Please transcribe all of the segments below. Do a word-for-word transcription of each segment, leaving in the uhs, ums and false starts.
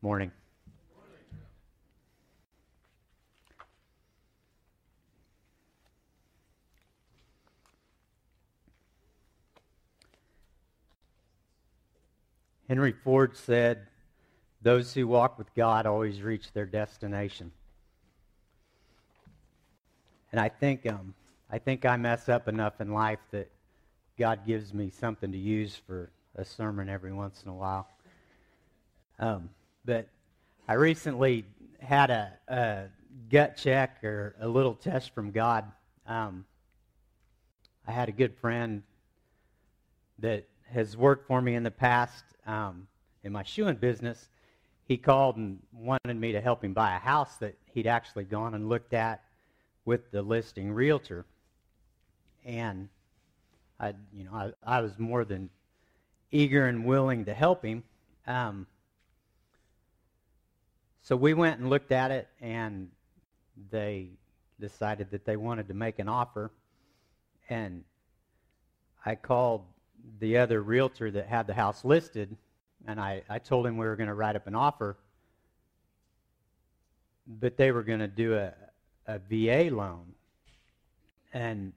Morning. Henry Ford said, "Those who walk with God always reach their destination." And I think um, I think I mess up enough in life that God gives me something to use for a sermon every once in a while. Um, but I recently had a, a gut check or a little test from God. Um, I had a good friend that has worked for me in the past um, in my shoeing business. He called and wanted me to help him buy a house that he'd actually gone and looked at with the listing realtor. And I, you know, I, I was more than eager and willing to help him. Um, so we went and looked at it, and they decided that they wanted to make an offer. And I called the other realtor that had the house listed, and I, I told him we were going to write up an offer, but they were going to do a, a V A loan. And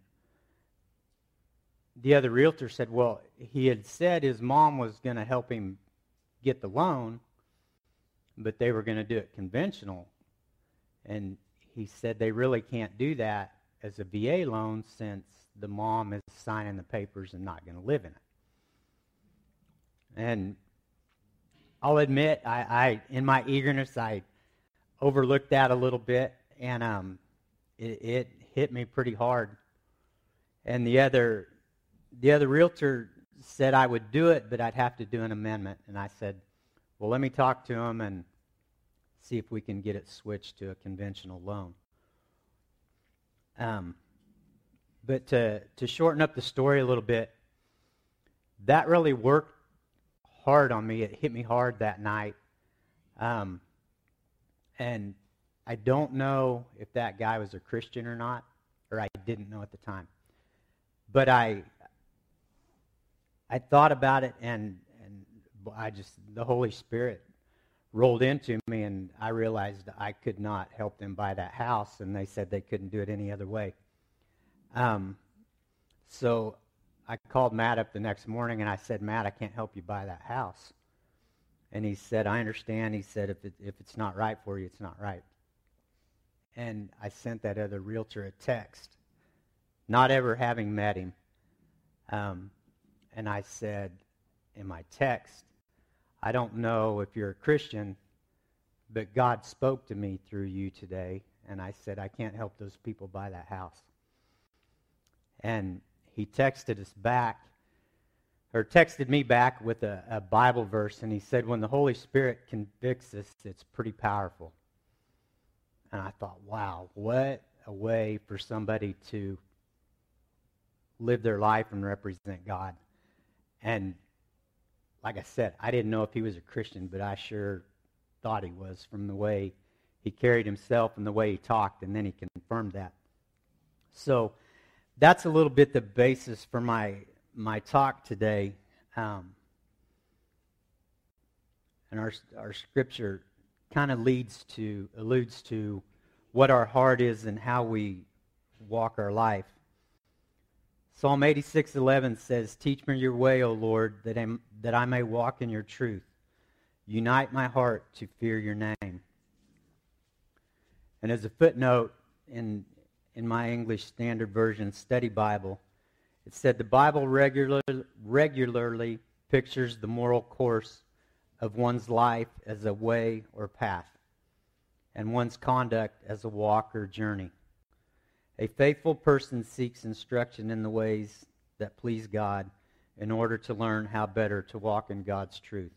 the other realtor said, well, he had said his mom was going to help him get the loan, but they were going to do it conventional. And he said they really can't do that as a V A loan since the mom is signing the papers and not going to live in it. And I'll admit, I, I in my eagerness, I overlooked that a little bit, and um, it, it hit me pretty hard. And the other, the other realtor said I would do it, but I'd have to do an amendment. And I said, well, let me talk to him and see if we can get it switched to a conventional loan. Um, but to to shorten up the story a little bit, that really worked hard on me. It hit me hard that night. Um, and I don't know if that guy was a Christian or not, or I didn't know at the time. But I I thought about it, and, and I just, the Holy Spirit rolled into me, and I realized I could not help them buy that house, and they said they couldn't do it any other way. Um, so I called Matt up the next morning, and I said, Matt, I can't help you buy that house. And he said, I understand. He said, if it, if it's not right for you, it's not right. And I sent that other realtor a text, not ever having met him. Um, and I said in my text, I don't know if you're a Christian, but God spoke to me through you today. And I said, I can't help those people buy that house. And he texted us back, or texted me back with a, a Bible verse, and he said, when the Holy Spirit convicts us, it's pretty powerful. And I thought, wow, what a way for somebody to live their life and represent God. And like I said, I didn't know if he was a Christian, but I sure thought he was from the way he carried himself and the way he talked, and then he confirmed that. So that's a little bit the basis for my my talk today. Um, and our our scripture kind of leads to, alludes to what our heart is and how we walk our life. Psalm eighty-six eleven says, teach me your way, O Lord, that I, that I may walk in your truth. Unite my heart to fear your name. And as a footnote in, in my English Standard Version Study Bible, it said the Bible regular, regularly pictures the moral course of one's life as a way or path, and one's conduct as a walk or journey. A faithful person seeks instruction in the ways that please God in order to learn how better to walk in God's truth.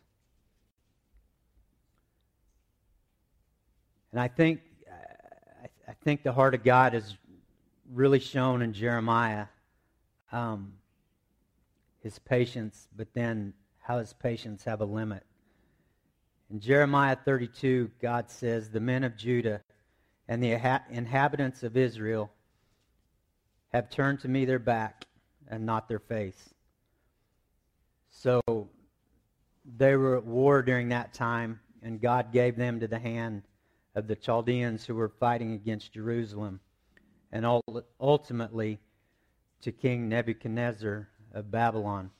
And I think I think the heart of God is really shown in Jeremiah, um, his patience, but then how his patience have a limit. In Jeremiah thirty-two, God says, the men of Judah and the inhabitants of Israel have turned to me their back and not their face. So they were at war during that time. and God gave them to the hand of the Chaldeans who were fighting against Jerusalem, and ultimately to King Nebuchadnezzar of Babylon.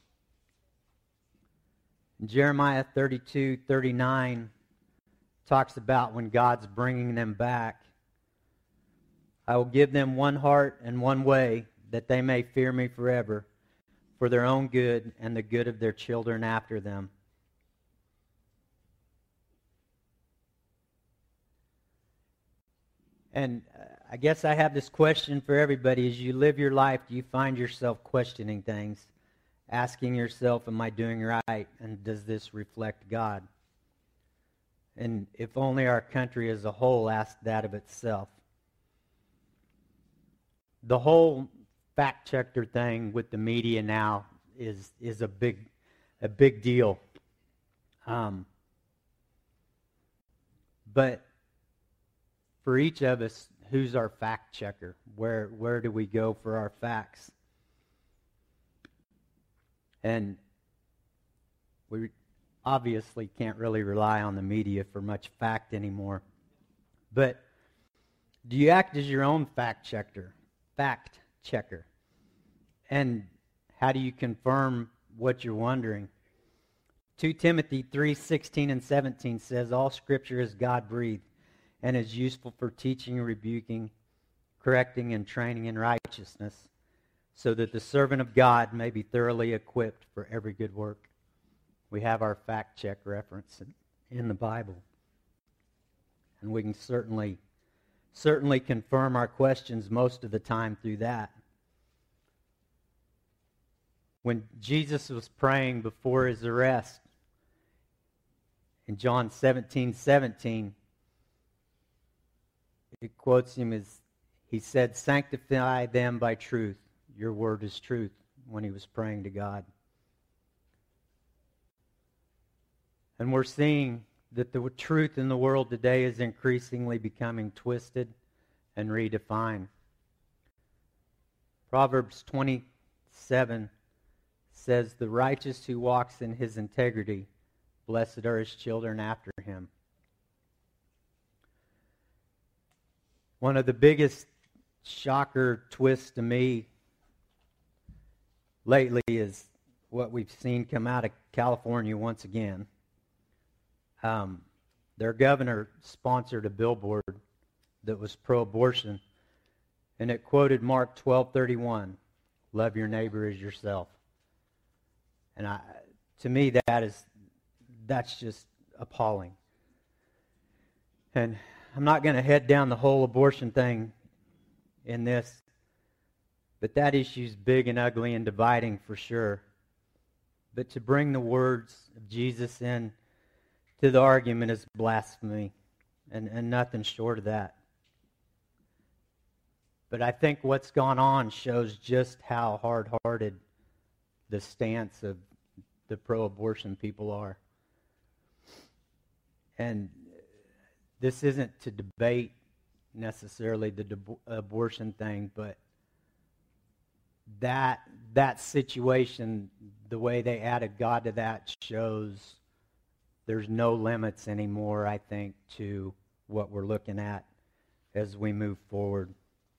Jeremiah thirty-two thirty-nine talks about when God's bringing them back. I will give them one heart and one way, that they may fear me forever, for their own good and the good of their children after them. And I guess I have this question for everybody. As you live your life, do you find yourself questioning things? Asking yourself, am I doing right? And does this reflect God? And if only our country as a whole asked that of itself. The whole fact-checker thing with the media now is is a big a big deal. Um, but for each of us, who's our fact-checker? Where where do we go for our facts? And we obviously can't really rely on the media for much fact anymore. But do you act as your own fact checker? Fact checker. And how do you confirm what you're wondering? Second Timothy three sixteen and seventeen says, all Scripture is God-breathed and is useful for teaching, rebuking, correcting, and training in righteousness, so that the servant of God may be thoroughly equipped for every good work. We have our fact check reference in, in the Bible. And we can certainly, certainly confirm our questions most of the time through that. When Jesus was praying before his arrest, in John seventeen seventeen, it quotes him as, he said, sanctify them by truth. Your word is truth, when he was praying to God. And we're seeing that the truth in the world today is increasingly becoming twisted and redefined. Proverbs twenty-seven says, the righteous who walks in his integrity, blessed are his children after him. One of the biggest shocker twists to me lately is what we've seen come out of California once again. Um, their governor sponsored a billboard that was pro-abortion, and it quoted Mark twelve thirty-one, love your neighbor as yourself. And I, to me, that is, that's just appalling. And I'm not going to head down the whole abortion thing in this, but that issue's big and ugly and dividing for sure. But to bring the words of Jesus in to the argument is blasphemy, and, and nothing short of that. But I think what's gone on shows just how hard-hearted the stance of the pro-abortion people are. And this isn't to debate necessarily the de- abortion thing, but that that situation, the way they added God to that, shows there's no limits anymore, I think, to what we're looking at as we move forward.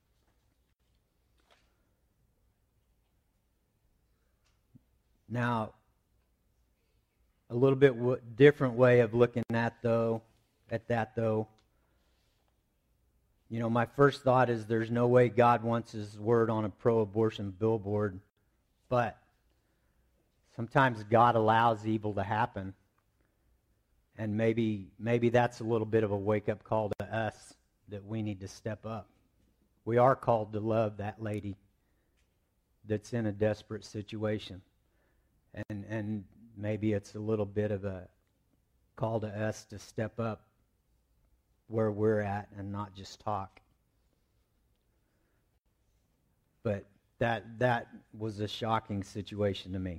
Now, a little bit w- different way of looking at though, at that though. You know, my first thought is there's no way God wants his word on a pro-abortion billboard, but sometimes God allows evil to happen. And maybe maybe that's a little bit of a wake-up call to us that we need to step up. We are called to love that lady that's in a desperate situation. And and maybe it's a little bit of a call to us to step up where we're at and not just talk. But that that was a shocking situation to me.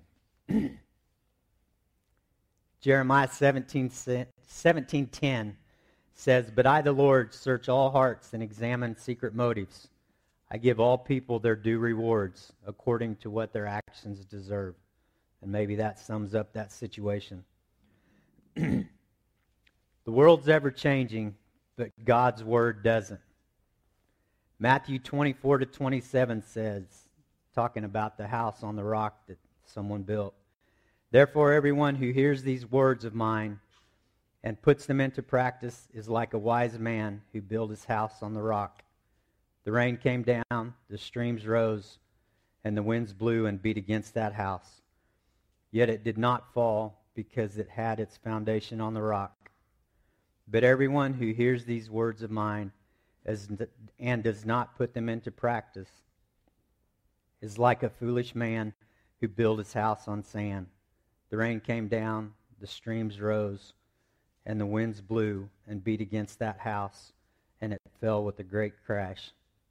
Jeremiah seventeen ten says, but I, the Lord, search all hearts and examine secret motives. I give all people their due rewards according to what their actions deserve. And maybe that sums up that situation. The world's ever changing, but God's word doesn't. Matthew twenty-four to twenty-seven says, talking about the house on the rock that someone built, "Therefore everyone who hears these words of mine and puts them into practice is like a wise man who built his house on the rock. The rain came down, the streams rose, and the winds blew and beat against that house. Yet it did not fall because it had its foundation on the rock. But everyone who hears these words of mine as, and does not put them into practice is like a foolish man who built his house on sand. The rain came down, the streams rose, and the winds blew and beat against that house, and it fell with a great crash."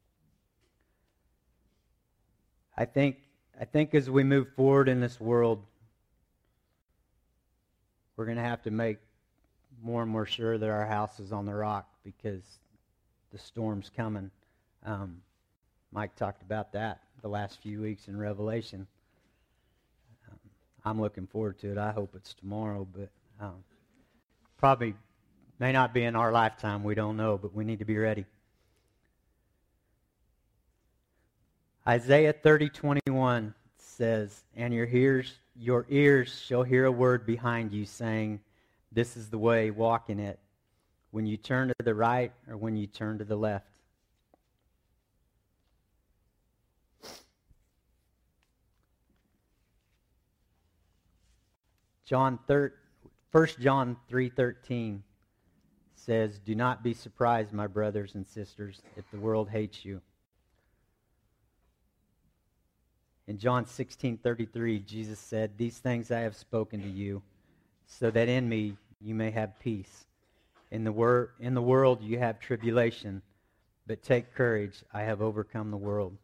I think, I think as we move forward in this world, we're going to have to make more and more sure that our house is on the rock because the storm's coming. Um, Mike talked about that the last few weeks in Revelation. Um, I'm looking forward to it. I hope it's tomorrow, but um, probably may not be in our lifetime. We don't know, but we need to be ready. Isaiah thirty twenty-one says, "And your ears, your ears shall hear a word behind you saying, 'This is the way, walk in it,' when you turn to the right or when you turn to the left." John thir- First John three thirteen says, "Do not be surprised, my brothers and sisters, if the world hates you." In John sixteen thirty-three, Jesus said, "These things I have spoken to you, so that in me you may have peace. In the wor- in the world you have tribulation, but take courage, I have overcome the world."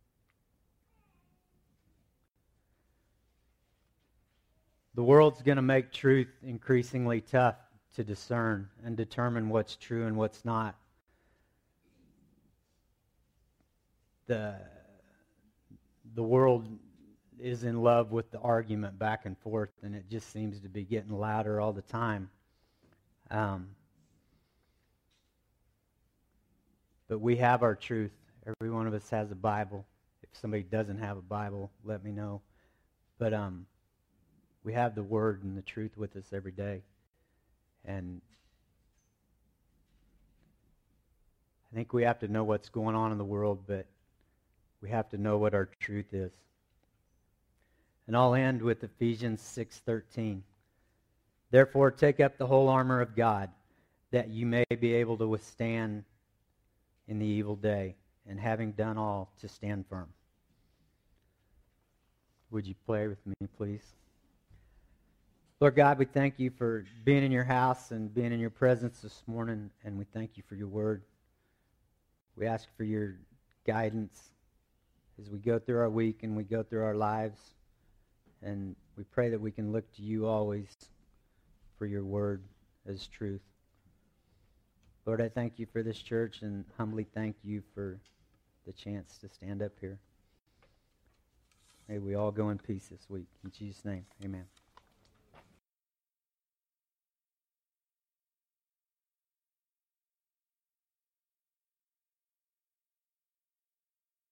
The world's going to make truth increasingly tough to discern and determine what's true and what's not. The, the world is in love with the argument back and forth, and it just seems to be getting louder all the time. Um, but we have our truth. Every one of us has a Bible. If somebody doesn't have a Bible, let me know. But um, we have the Word and the truth with us every day. And I think we have to know what's going on in the world, but we have to know what our truth is. And I'll end with Ephesians six thirteen. "Therefore take up the whole armor of God, that you may be able to withstand in the evil day, and having done all, to stand firm." Would you pray with me, please? Lord God, we thank you for being in your house and being in your presence this morning, and we thank you for your word. We ask for your guidance as we go through our week and we go through our lives, and we pray that we can look to you always for your word as truth. Lord, I thank you for this church and humbly thank you for the chance to stand up here. May we all go in peace this week. In Jesus' name, amen.